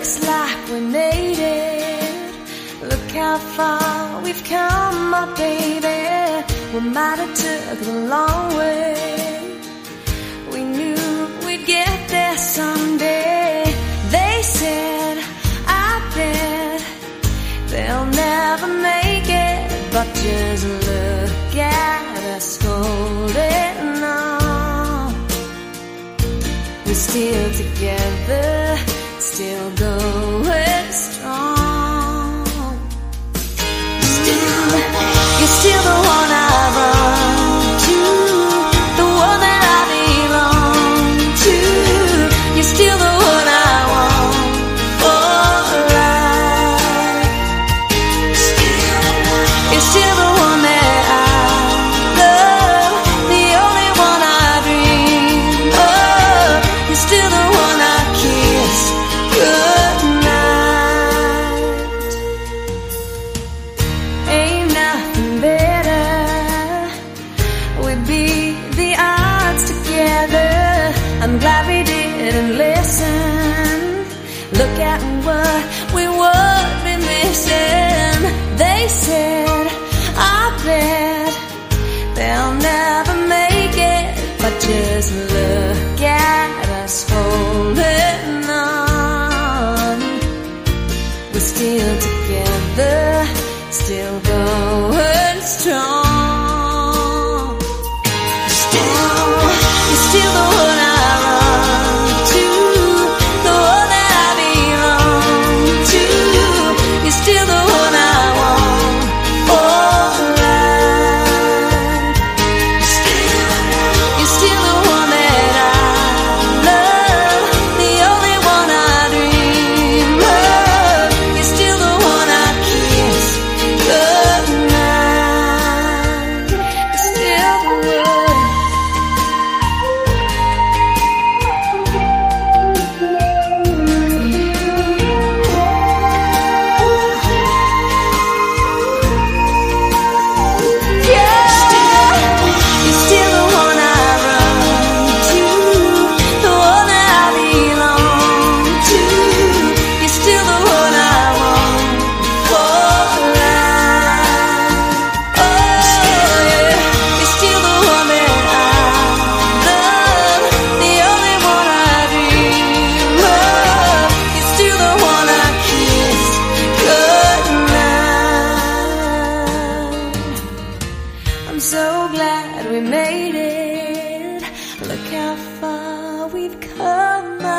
Looks like we made it. Look how far we've come, my baby. We might have took the long way. We knew we'd get there someday. They said, I bet they'll never make it, but just look at us holding on. We're still together, still going strong. Still, you're still the one I run to, the one that I belong to. You're still the one I want for life. Still, you're still the one that I love, the only one I dream of. You're still the one I kiss goodnight. Ain't nothing better. We beat the odds together. I'm glad we didn't listen. Look at what we would be missing. They said, I bet they'll never make it, but just look at us holding on. We're still together, still going strong. Still, you're still the one I run to, the one that I belong to. You're still the one I want for life. Still, you're still the one that I love, the only one I dream of. You're still the one I kiss goodnight. You're still the one. You're still the one I run to, the one that I belong to. You're still the one I want for life. Oh yeah, you're still the one that I love, the only one I dream of. You're still the one I kiss goodnight. I'm so glad we made it. Look how far we've come,